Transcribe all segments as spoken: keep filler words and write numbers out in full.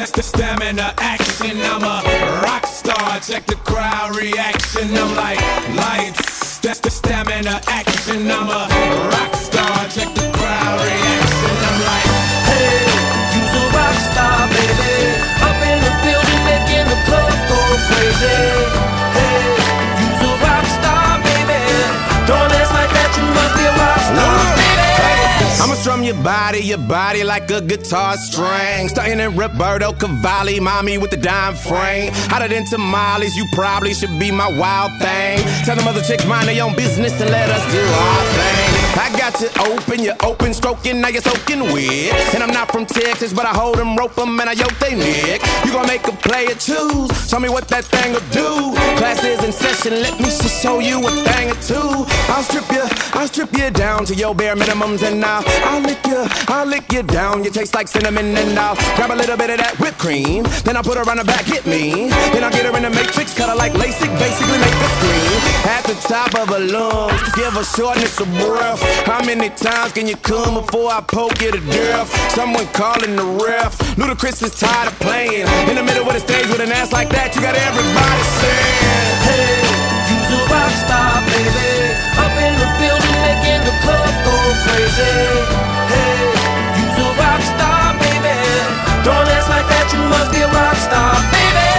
That's the stamina action. I'm a rock star. Check the crowd reaction. I'm like lights. That's the stamina action. I'm a rock star. Check the crowd reaction. I'm like, hey, you's a rock star, baby. Up in the building, making the club go crazy. Hey, you's a rock star, baby. Don't ask like that, you must be a rock star, baby. I'ma strum your body, your body like a guitar string. Starting in Roberto Cavalli, mommy with the dime frame. Hotter than tamales, you probably should be my wild thing. Tell them other chicks mind their own business and let us do our thing. I got you open, you're open, stroking, now you're soaking wet. And I'm not from Texas, but I hold them, rope them, and I yoke they neck. You gon' make a player choose, show me what that thing'll do. Class is in session, let me just show you a thing or two. I'll strip you, I'll strip you down to your bare minimums, and I'll, I'll lick you, I'll lick you down. You taste like cinnamon, and I'll grab a little bit of that whipped cream. Then I'll put her on the back, hit me. Then I'll get her in the matrix, cut her like LASIK, basically make her scream. At the top of her lungs, give her shortness of breath. How many times can you come before I poke you to death? Someone calling the ref. Ludacris is tired of playing in the middle of the stage with an ass like that. You got everybody saying, hey, you's a rock star, baby. Up in the building, making the club go crazy. Hey, you's a rock star, baby. Don't ask like that, you must be a rock star, baby.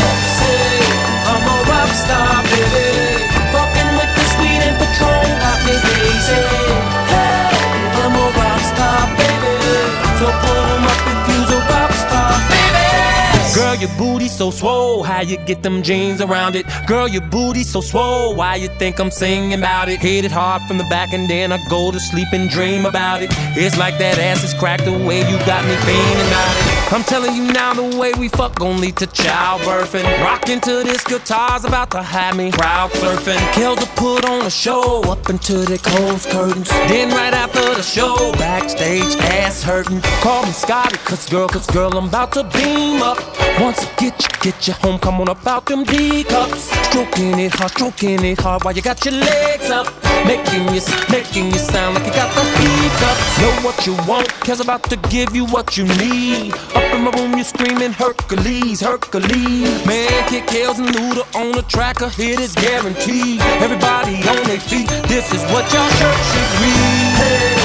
Say, I'm a rock star, baby. Fucking with the sweet and Patron got me crazy. Hey, I'm a rock star, baby. So put 'em up if you's a rock star, baby. Girl, your booty so swole, how you get them jeans around it? Girl, your booty so swole, why you think I'm singing about it? Hit it hard from the back and then I go to sleep and dream about it. It's like that ass is cracked the way you got me fiending about it. I'm telling you now, the way we fuck gon' lead to childbirth. And rockin' to this guitar's about to have me crowd surfing. Kells will put on a show up until they close curtains. Then right after the show, backstage ass hurting. Call me Scotty, cause girl, cause girl, I'm about to beam up. Once I get you, get you home, come on up out them D-cups. Stroking it hard, stroking it hard while you got your legs up. Making you, making you sound like you got the hiccups. Know what you want, Kells about to give you what you need. Up in my room, you screaming Hercules, Hercules. Man, kick Kells and Luda on the track, a hit is guaranteed. Everybody on their feet, this is what y'all church should read. Hey,